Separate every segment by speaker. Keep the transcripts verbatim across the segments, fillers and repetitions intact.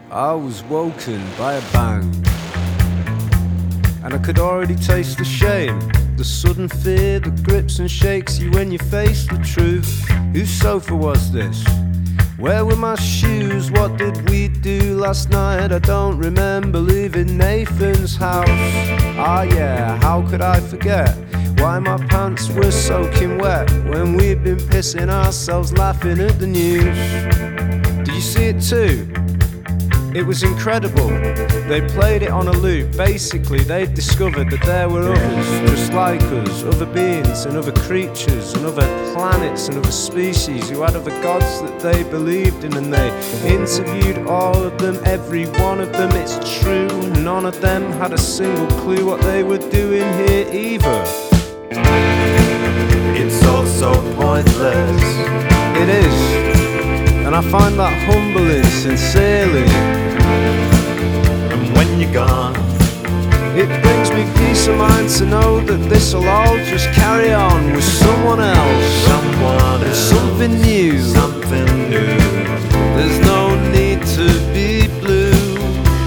Speaker 1: I was woken by a bang, and I could already taste the shame, the sudden fear that grips and shakes you when you face the truth. Whose sofa was this? Where were my shoes? What did we do last night? I don't remember leaving Nathan's house. Ah yeah, how could I forget why my pants were soaking wet when we'd been pissing ourselves laughing at the news? Do you see it too? It was incredible. They played it on a loop. Basically, they discovered that there were others just like us, other beings and other creatures and other planets and other species who had other gods that they believed in, and they interviewed all of them, every one of them. It's true, none of them had a single clue what they were doing here either.
Speaker 2: It's all so pointless.
Speaker 1: It is, and I find that humbling sincerely.
Speaker 2: And when you're gone,
Speaker 1: it brings me peace of mind to know that this'll all just carry on with someone else,
Speaker 2: someone else,
Speaker 1: something new,
Speaker 2: something new.
Speaker 1: There's no need to be blue.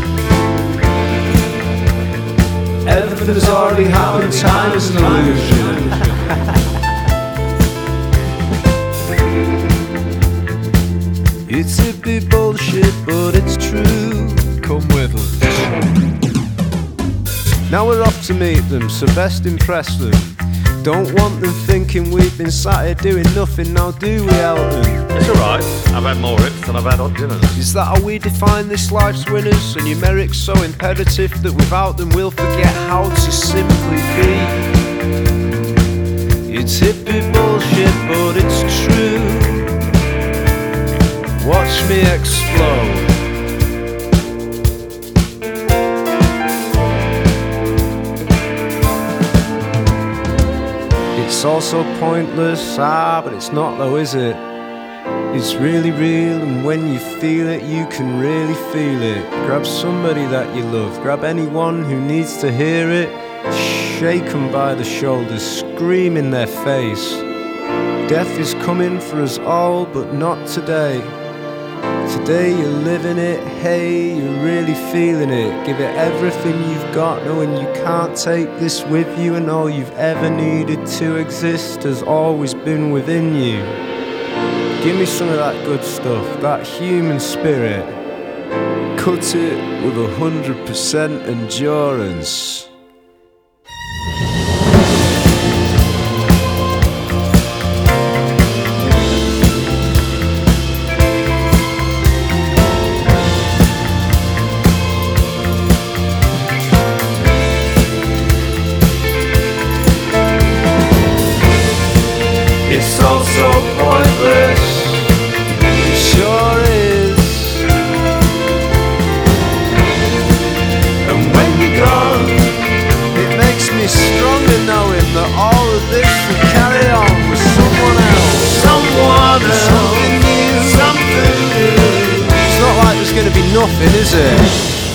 Speaker 1: Everything's already happened, time is an illusion. It's hippie bullshit, but it's true. Come with us. Now we're off to meet them, so best impress them. Don't want them thinking we've been sat here doing nothing. Now do we, Elton?
Speaker 2: It's alright, I've had more rips than I've had odd dinners.
Speaker 1: Is that how we define this life's winners? Are numerics so imperative that without them we'll forget how to simply be? It's hippie bullshit, but it's true. Watch me explode. It's all so pointless, ah, but it's not though, is it? It's really real, and when you feel it, you can really feel it. Grab somebody that you love, grab anyone who needs to hear it. Shake them by the shoulders, scream in their face. Death is coming for us all, but not today. Today you're living it, hey, you're really feeling it. Give it everything you've got, knowing you can't take this with you, and all you've ever needed to exist has always been within you. Give me some of that good stuff, that human spirit. Cut it with a hundred percent endurance.
Speaker 2: It's all so pointless.
Speaker 1: It sure is.
Speaker 2: And when you're gone,
Speaker 1: it makes me stronger knowing that all of this will carry on with someone else,
Speaker 2: someone else,
Speaker 1: something new,
Speaker 2: something new.
Speaker 1: It's not like there's going to be nothing, is it?